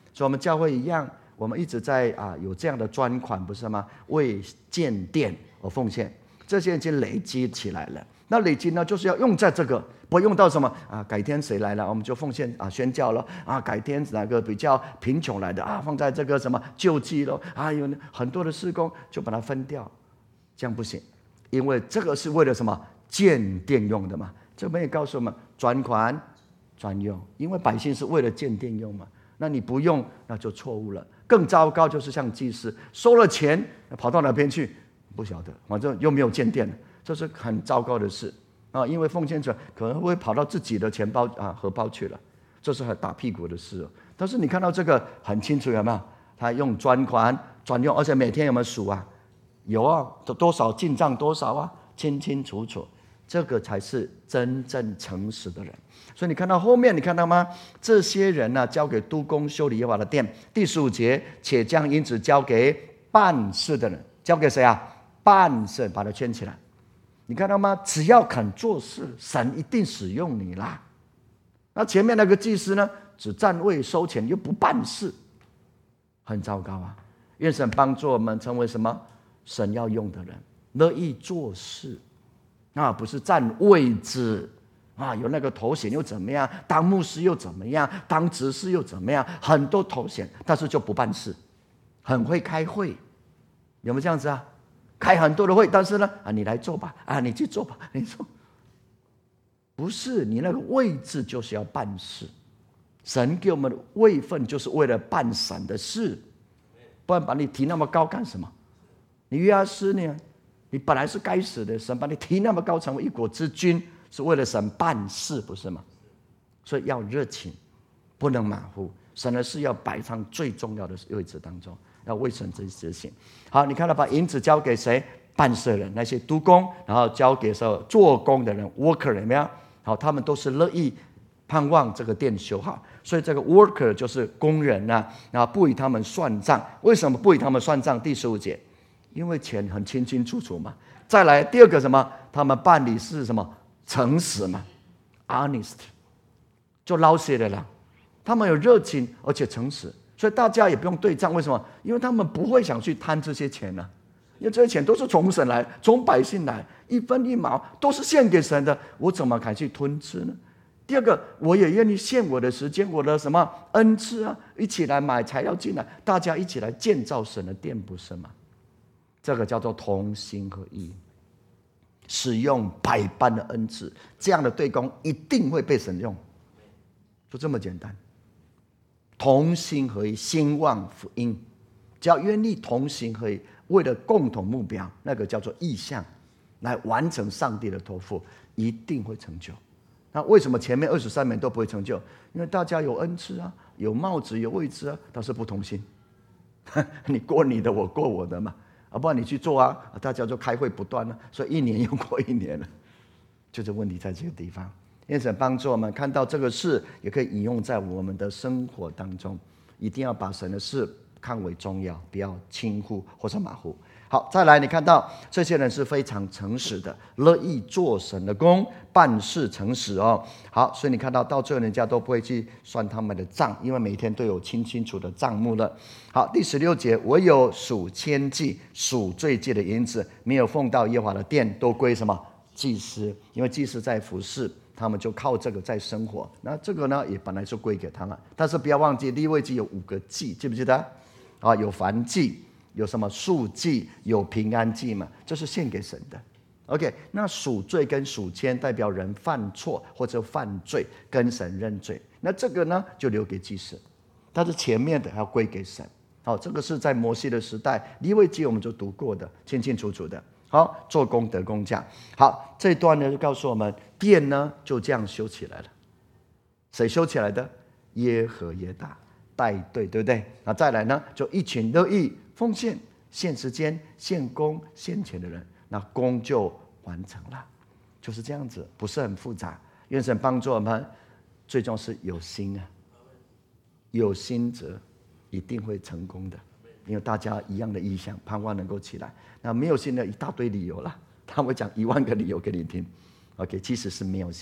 所以我们教会一样，我们一直在啊有这样的专款，不是吗？为建殿而奉献，这些已经累积起来了。那累积呢，就是要用在这个，不会用到什么啊？改天谁来了，我们就奉献啊宣教了啊。改天哪个比较贫穷来的啊，放在这个什么救济了啊？有很多的事工就把它分掉，这样不行，因为这个是为了什么？建殿用的嘛。这边也告诉我们，专款专用，因为百姓是为了建殿用嘛。那你不用，那就错误了。更糟糕就是像祭司收了钱，跑到哪边去？不晓得，反正又没有建殿了。这是很糟糕的事啊！因为奉献者可能会跑到自己的钱包啊、荷包去了，这是很打屁股的事哦。但是你看到这个很清楚，有没有？他用专款专用，而且每天有没有数啊？有啊，多少进账多少啊，清清楚楚。这个才是真正诚实的人。所以你看到后面，你看到吗？这些人呢、啊，交给督工修理耶和华的殿。第十五节，且将银子交给办事的人，交给谁啊？办事，把它圈起来。你看到吗？只要肯做事，神一定使用你啦。那前面那个祭司呢，只站位收钱，又不办事，很糟糕啊！愿神帮助我们成为什么？神要用的人，乐意做事，啊，不是占位置啊，有那个头衔又怎么样？当牧师又怎么样？当执事又怎么样？很多头衔，但是就不办事，很会开会，有没有这样子啊？开很多的会，但是呢，啊，你来做吧，啊，你去做吧，你做，不是你那个位置就是要办事，神给我们的位分就是为了办神的事，不然把你提那么高干什么？你约阿施呢？你本来是该死的，神把你提那么高，成为一国之君，是为了神办事，不是吗？所以要热情，不能马虎，神的事要摆上最重要的位置当中。要为神执行。好，你看到把银子交给谁？办事人，那些督工，然后交给说做工的人 worker 有没有？好，他们都是乐意盼望这个殿修好，所以这个 worker 就是工人呐、啊，然后不与他们算账。为什么不与他们算账？第十五节，因为钱很清清楚楚嘛。再来第二个什么？他们办理是什么？诚实嘛 ，honest， 就老实的啦。他们有热情而且诚实。所以大家也不用对账，为什么？因为他们不会想去贪这些钱呢、啊，因为这些钱都是从神来，从百姓来，一分一毛都是献给神的，我怎么敢去吞吃呢？第二个，我也愿意献我的时间，我的什么恩赐啊，一起来买材料进来，大家一起来建造神的殿，不是吗？这个叫做同心合一，使用百般的恩赐，这样的对工一定会被神用，就这么简单。同心合一，兴旺福音，只要愿意同心合一，为了共同目标，那个叫做意向，来完成上帝的托付，一定会成就。那为什么前面二十三年都不会成就？因为大家有恩赐啊，有帽子，有位置啊，但是不同心。你过你的，我过我的嘛，啊，不然你去做啊，大家就开会不断了、啊，所以一年又过一年了，就是问题在这个地方。愿神帮助我们看到这个事，也可以引用在我们的生活当中。一定要把神的事看为重要，不要轻忽或者马虎。好，再来，你看到这些人是非常诚实的，乐意做神的工，办事诚实哦。好，所以你看到到最后人家都不会去算他们的账，因为每天都有清清楚的账目了。好，第十六节，唯有数千计、数罪祭的银子，没有奉到耶和华的殿，都归什么？祭司，因为祭司在服侍。他们就靠这个在生活，那这个呢也本来就归给他们，但是不要忘记利未记有五个祭，记不记得？啊，有燔祭，有什么赎祭，有平安祭嘛，这是献给神的。OK， 那赎罪跟赎愆代表人犯错或者犯罪跟神认罪，那这个呢就留给祭司，但是前面的要归给神。好，这个是在摩西的时代，利未记我们就读过的，清清楚楚的。好，做工得工价。好，这一段呢就告诉我们，殿呢就这样修起来了。谁修起来的？耶和耶大带队，对不对？那再来呢，就一群乐意奉献、献时间、献功、献钱的人，那工就完成了。就是这样子，不是很复杂。愿神帮助我们，最终是有心啊，有心则一定会成功的。因为大家一样的意向，盼望能够起来。那没有心的一大堆理由了，他会讲一万个理由给你听。OK， 其实是没有心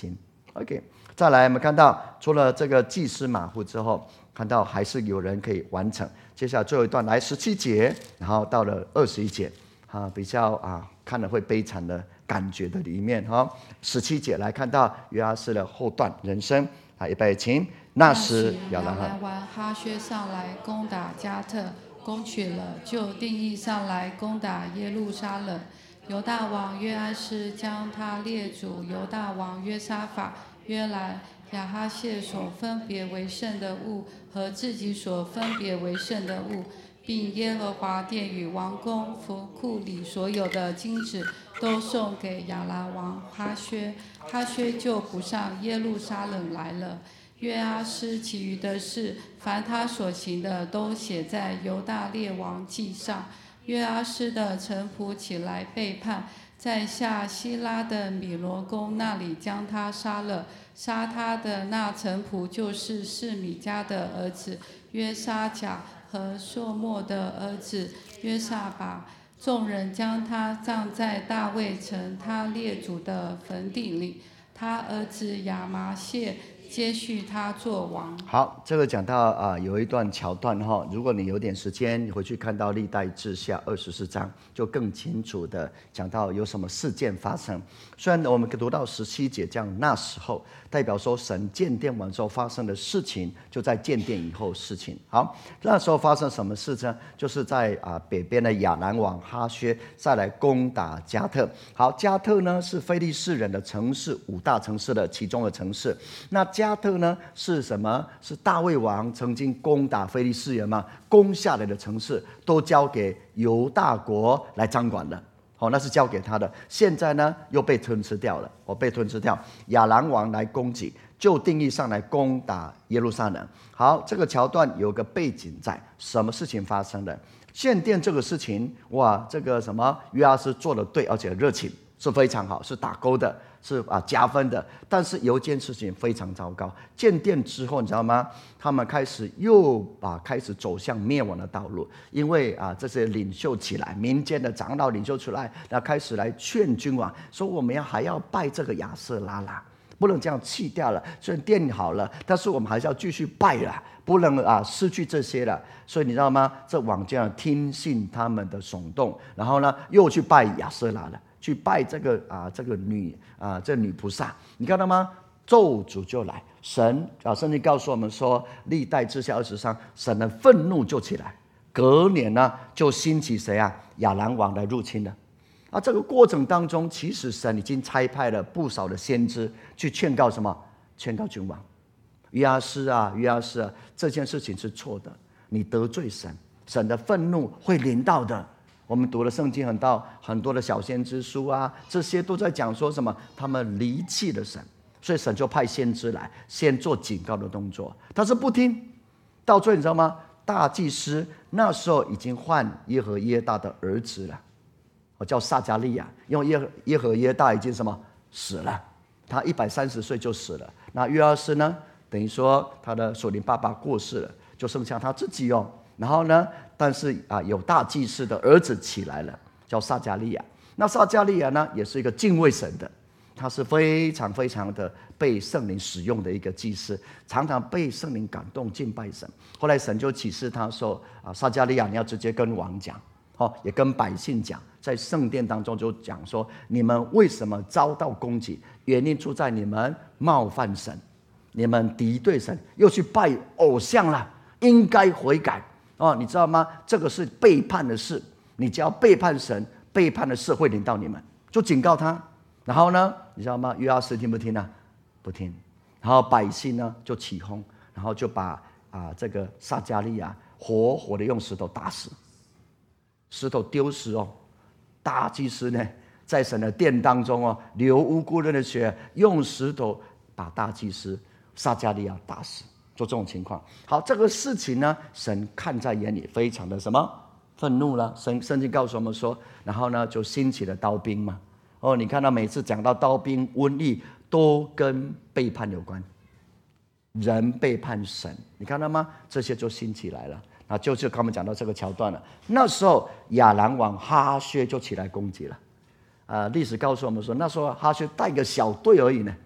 OK， 再来我们看到，除了这个祭司马户之后，看到还是有人可以完成。接下来最后一段来十七节，然后到了二十一节，啊，比较啊看了会悲惨的感觉的里面哈。十七节来看到约阿斯的后段人生啊，预备请。那时亚兰王哈薛上来攻打加特，攻取了，就定义上来攻打耶路撒冷。犹大王约阿斯将他列祖犹大王约沙法、约兰、亚哈谢所分别为圣的物和自己所分别为圣的物，并耶和华殿与王宫府库里所有的金子，都送给亚兰王哈薛。哈薛就不上耶路撒冷来了。约阿斯其余的事，凡他所行的，都写在犹大列王记上。约阿斯的臣仆起来背叛，在下希拉的米罗宫那里将他杀了。杀他的那臣仆就是示米迦的儿子约沙甲和朔莫的儿子约撒巴。众人将他葬在大卫城他列祖的坟地里。他儿子亚麻谢接续他做王。 好，这个讲到啊、呃，有一段桥段哈，如果你有点时间，你回去看到历代志下二十四章，就更清楚的讲到有什么事件发生。虽然我们读到十七节这样，那时候代表说神建殿完之后发生的事情，就在建殿以后事情。好，那时候发生什么事呢？就是在啊、呃、北边的亚兰王哈薛再来攻打加特。好，加特呢是非利士人的城市，五大城市的其中的城市。那加特呢是什么？是大卫王曾经攻打非利士人嘛，攻下来的城市都交给犹大国来掌管了。哦，那是交给他的。现在呢又被吞吃掉了，哦，被吞吃掉。亚兰王来攻击，就定义上来攻打耶路撒冷。好，这个桥段有个背景在，什么事情发生的？献殿这个事情，哇，这个什么约阿斯做得对，而且热情是非常好，是打勾的。是啊，加分的。但是有一件事情非常糟糕，建殿之后，你知道吗？他们开始又啊开始走向灭亡的道路，因为啊这些领袖起来，民间的长老领袖出来，那开始来劝君王说，我们要还要拜这个亚瑟拉啦，不能这样弃掉了。虽然殿好了，但是我们还是要继续拜了，不能啊失去这些了。所以你知道吗？这王这样听信他们的耸动，然后呢又去拜亚瑟拉了。去拜这个啊，这个女啊，这女菩萨，你看到吗？咒诅就来，神啊，圣经告诉我们说，历代志下二十章，神的愤怒就起来。隔年呢，就兴起谁啊？亚兰王来入侵了。啊，这个过程当中，其实神已经差派了不少的先知去劝告什么？劝告君王，约阿斯啊，约阿斯啊，这件事情是错的，你得罪神，神的愤怒会临到的。我们读了圣经很到很多的小先知书啊，这些都在讲说什么？他们离弃了神，所以神就派先知来，先做警告的动作。但是不听，到最后你知道吗？大祭司那时候已经换耶和耶大的儿子了，我叫撒迦利亚，因为耶耶和耶大已经什么死了，他一百三十岁就死了。那约阿斯呢，等于说他的属灵爸爸过世了，就剩下他自己哦。然后呢？但是啊，有大祭司的儿子起来了，叫撒迦利亚。那撒迦利亚呢，也是一个敬畏神的，他是非常非常的被圣灵使用的一个祭司，常常被圣灵感动敬拜神。后来神就启示他说：“啊，撒迦利亚，你要直接跟王讲，哦，也跟百姓讲，在圣殿当中就讲说，你们为什么遭到攻击？原因出在你们冒犯神，你们敌对神，又去拜偶像了，应该悔改。”哦，你知道吗？这个是背叛的事，你只要背叛神，背叛的事会临到你们，就警告他。然后呢，你知道吗？约阿斯听不听啊？不听。然后百姓呢就起哄，然后就把啊这个撒迦利亚活活的用石头打死，石头丢死哦。大祭司呢，在神的殿当中哦，流无辜人的血，用石头把大祭司撒迦利亚打死。做这种情况，好，这个事情呢，神看在眼里，非常的什么愤怒了。神圣经告诉我们说，然后呢，就兴起了刀兵嘛。哦，你看到每次讲到刀兵、瘟疫，都跟背叛有关，人背叛神，你看到吗？这些就兴起来了。那就是刚我们讲到这个桥段了。那时候亚兰王哈薛就起来攻击了。啊、呃，历史告诉我们说，那时候哈薛带个小队而已呢。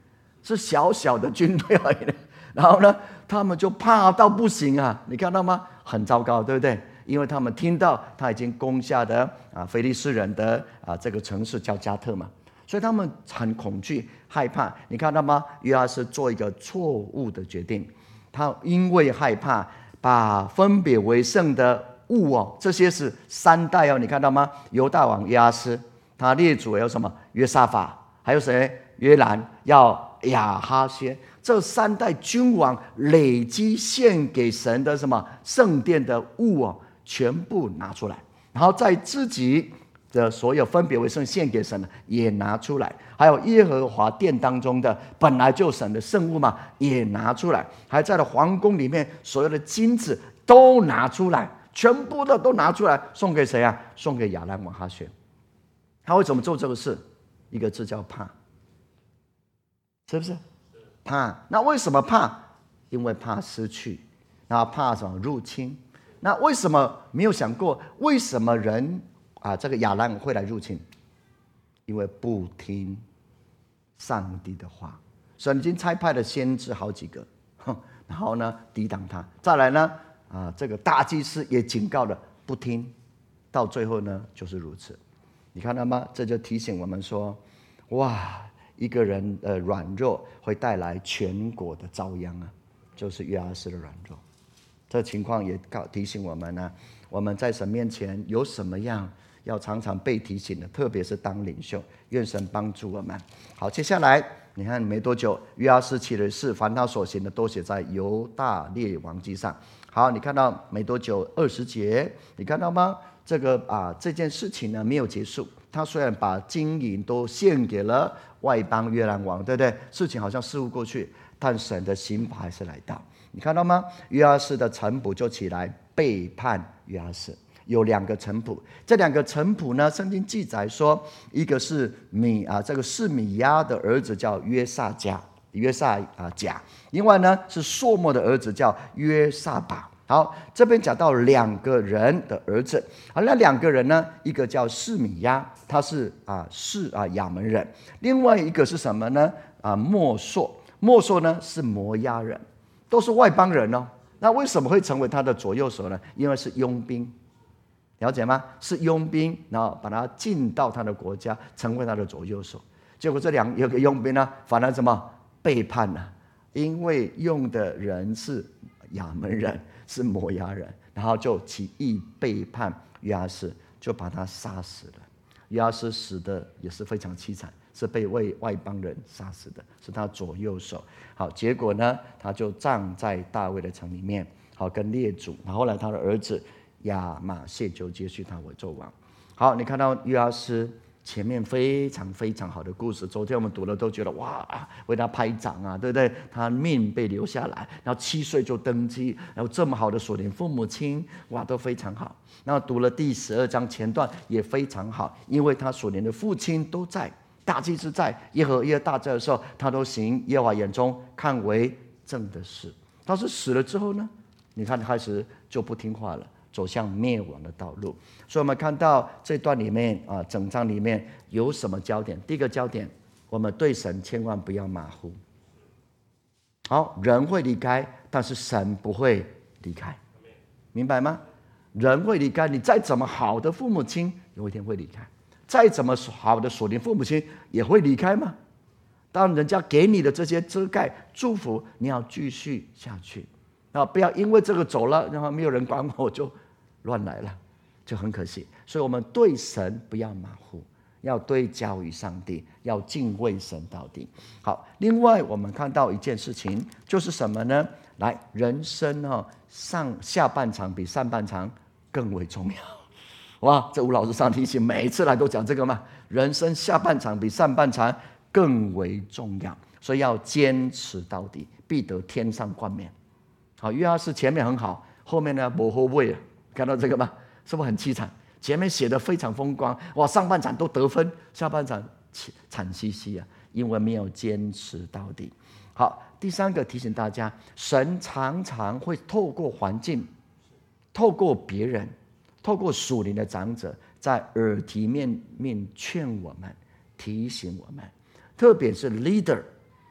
是小小的军队而已。然后呢，他们就怕到不行啊！你看到吗？很糟糕，对不对？因为他们听到他已经攻下的啊非利士人的啊这个城市叫加特嘛，所以他们很恐惧害怕。你看到吗？约阿斯做一个错误的决定，他因为害怕，把分别为圣的物哦，这些是三代哦，你看到吗？犹大王约阿斯，他列祖有什么？约沙法，还有谁？约兰，要亚哈谢。这三代君王累积献给神的什么圣殿的物哦，全部拿出来，然后在自己的所有分别为圣献给神的也拿出来，还有耶和华殿当中的本来就神的圣物嘛，也拿出来，还在了皇宫里面所有的金子都拿出来，全部的都拿出来，送给谁啊？送给亚兰王哈薛。他为什么做这个事？一个字叫怕，是不是？怕。那为什么怕？因为怕失去，然后怕什么？入侵。那为什么没有想过为什么人啊这个亚兰会来入侵？因为不听上帝的话。神已经差派了先知好几个，然后呢抵挡他。再来呢啊这个大祭司也警告了不听，到最后呢就是如此。你看到吗？这就提醒我们说，哇，一个人的软弱会带来全国的遭殃啊，就是约阿斯的软弱。这情况也提醒我们呢、啊，我们在神面前有什么样要常常被提醒的，特别是当领袖，愿神帮助我们。好，接下来你看没多久，约阿斯起了誓，凡他所行的都写在犹大列王记上。好，你看到没多久二十节，你看到吗？这个啊这件事情呢没有结束，他虽然把金银都献给了外邦约兰王，对不对？事情好像似乎过去，但神的刑罚还是来到。你看到吗？约阿斯的臣仆就起来背叛约阿斯，有两个臣仆，这两个臣仆呢，圣经记载说，一个是米啊，这个示米亚的儿子叫约萨迦，约萨啊甲，另外呢是朔漠的儿子叫约萨巴。好，这边讲到两个人的儿子，好，那两个人呢，一个叫示米亚，他是啊示啊亚门人，另外一个是什么呢？啊莫朔，莫朔呢是摩押人，都是外邦人哦。那为什么会成为他的左右手呢？因为是佣兵，了解吗？是佣兵，然后把他进到他的国家，成为他的左右手。结果这两有个佣兵呢，反而怎么背叛了？因为用的人是亚门人，是摩押人，然后就起意背叛约阿斯，就把他杀死了。约阿斯死的也是非常凄惨，是被为外邦人杀死的，是他左右手。好，结果呢，他就葬在大卫的城里面，好跟列祖。然后后来他的儿子亚玛谢就接续他为纣王。好，你看到约阿斯前面非常非常好的故事，昨天我们读了都觉得哇，为他拍掌啊，对不对？他命被留下来，然后七岁就登基，然后这么好的属灵父母亲，哇，都非常好。然后读了第十二章前段也非常好，因为他属灵的父亲都在，大祭司在，耶和耶大在的时候，他都行耶和华眼中看为正的事。但是死了之后呢，你看开始就不听话了，走向灭亡的道路。所以我们看到这段里面啊，整章里面有什么焦点？第一个焦点，我们对神千万不要马虎。好，人会离开，但是神不会离开，明白吗？人会离开，你再怎么好的父母亲，有一天会离开；再怎么好的属灵父母亲，也会离开吗？当人家给你的这些遮盖祝福，你要继续下去啊！不要因为这个走了，然后没有人管我，我就乱来了，就很可惜。所以我们对神不要马虎，要对焦于上帝，要敬畏神到底。好，另外我们看到一件事情，就是什么呢？来，人生哦，上下半场比上半场更为重要。哇，这吴老师上提醒，每一次来都讲这个嘛。人生下半场比上半场更为重要，所以要坚持到底，必得天上冠冕。好，约阿斯前面很好，后面呢没后位了，看到这个吗？是不是很凄惨？前面写的非常风光，哇，上半场都得分，下半场惨兮兮啊，因为没有坚持到底。好，第三个提醒大家，神常常会透过环境，透过别人，透过属灵的长者，在耳提面命劝我们，提醒我们，特别是 leader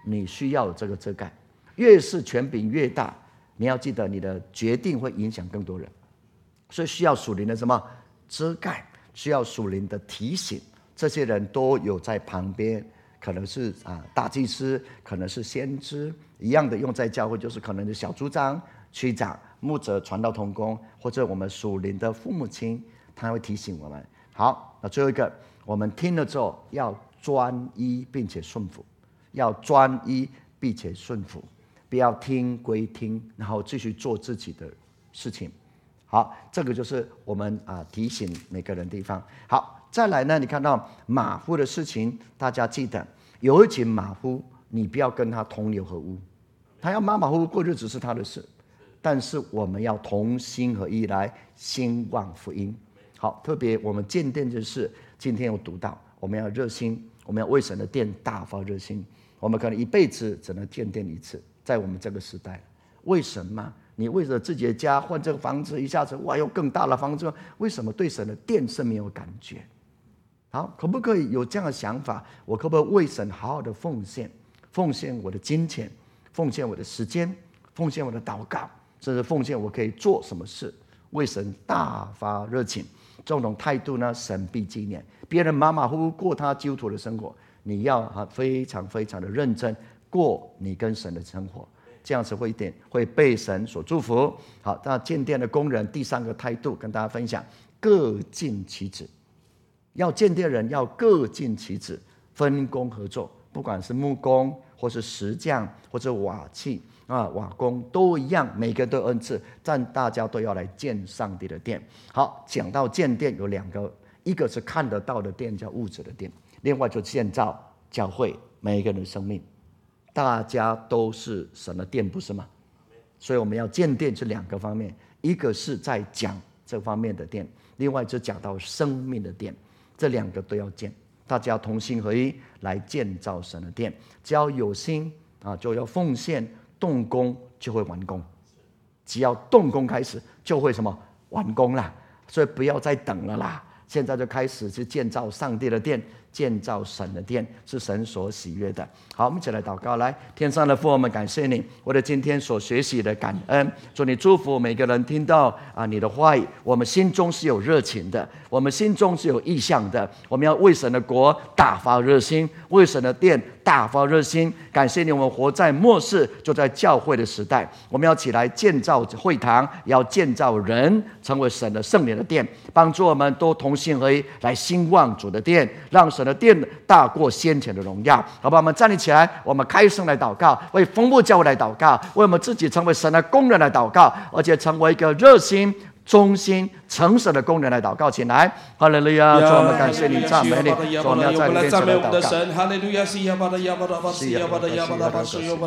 你需要有这个遮盖。越是权柄越大，你要记得你的决定会影响更多人，所以需要属灵的什么遮盖，需要属灵的提醒。这些人都有在旁边，可能是啊大祭司，可能是先知，一样的用在教会，就是可能是小组长、区长、牧者、传道同工，或者我们属灵的父母亲，他会提醒我们。好，那最后一个，我们听了之后要专一并且顺服，要专一并且顺服，不要听归听，然后继续做自己的事情。好，这个就是我们啊提醒每个人的地方。好。再来呢，你看到马夫的事情，大家记得有一群马夫，你不要跟他同流合污，他要马马虎虎过日子是他的事，但是我们要同心合一来兴旺福音。好，特别我们建殿这事，今天有读到，我们要热心，我们要为神的殿大发热心。我们可能一辈子只能建殿一次，在我们这个时代，为什么？你为了自己的家换这个房子，一下子哇，有更大的房子，为什么对神的殿是没有感觉？好，可不可以有这样的想法？我可不可以为神好好的奉献，奉献我的金钱，奉献我的时间，奉献我的祷告，甚至奉献我可以做什么事，为神大发热情。这种态度呢，神必纪念。别人马马虎虎过他基督徒的生活，你要非常非常的认真过你跟神的生活，这样子会一点会被神所祝福。好，那建殿的工人第三个态度跟大家分享，各尽其职。要建殿人要各尽其职，分工合作，不管是木工或是石匠或者瓦器啊瓦工都一样，每个人都有恩赐，但大家都要来建上帝的殿。好，讲到建殿有两个，一个是看得到的殿，叫物质的殿，另外就建造教会每一个人的生命，大家都是神的殿，不是吗？所以我们要建殿是两个方面，一个是在讲这方面的殿，另外就讲到生命的殿。这两个都要建，大家同心合一来建造神的殿。只要有心啊，就要奉献动工，就会完工。只要动工开始，就会什么完工啦。所以不要再等了啦，现在就开始去建造上帝的殿，建造神的殿，是神所喜悦的。好，我们一起来祷告。来，天上的父，我们感谢你，为了今天所学习的感恩，祝你祝福每个人听到啊你的话语，我们心中是有热情的，我们心中是有意向的，我们要为神的国大发热心，为神的殿大发热心。感谢你，我们活在末世，就在教会的时代，我们要起来建造会堂，也要建造人，成为神的圣灵的殿，帮助我们都同心合一来兴旺主的殿，让神的殿大过先前的荣耀。好吧，我们站立起来，我们开声来祷告，为丰富教会来祷告，为我们自己成为神的工人来祷告，而且成为一个热心忠心诚实的工人来祷告。起来，哈利路亚！主，我们感谢你，赞美你，主，我们要在你面前来祷告。